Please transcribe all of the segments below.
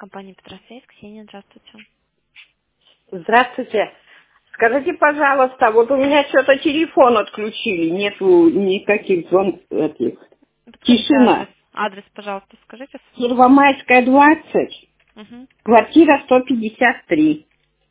компания Петросвязь. Ксения, здравствуйте. Здравствуйте. Скажите, пожалуйста, вот у меня что-то телефон отключили, нету никаких звонков этих. Подскажите адрес. Тишина. Адрес, пожалуйста, скажите. Первомайская, 20, Угу. квартира 153.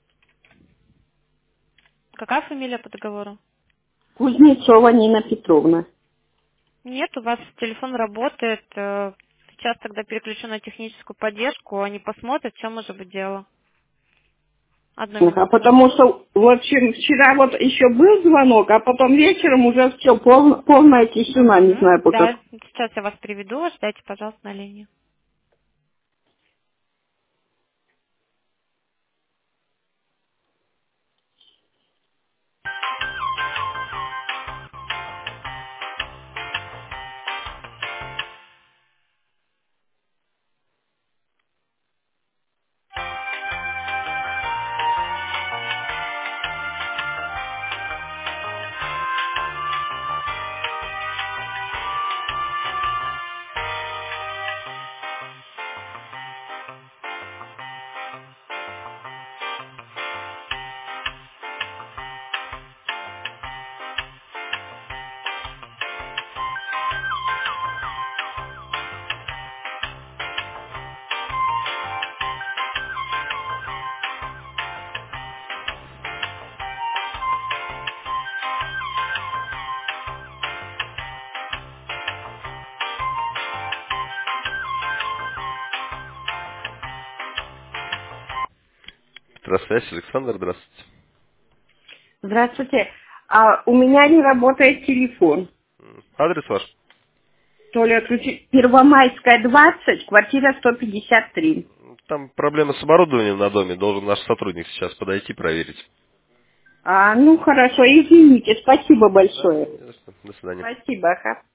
Какая фамилия по договору? Кузнецова Нина Петровна. Нет, у вас телефон работает. Сейчас тогда переключу на техническую поддержку. Они посмотрят, в чем может быть дело. Одну А минуту. потому что, в общем, вчера вот еще был звонок, а потом вечером уже все, полная тишина, не Угу. знаю по Да, как. сейчас я вас приведу. Ждайте, пожалуйста, на линии. Здравствуйте, Александр, здравствуйте. Здравствуйте. А у меня не работает телефон. Адрес ваш? То ли отключить. Первомайская, 20, квартира 153. Там проблема с оборудованием на доме. Должен наш сотрудник сейчас подойти проверить. Ну хорошо, извините, спасибо Да? большое. Ясно. До свидания. Спасибо, ага.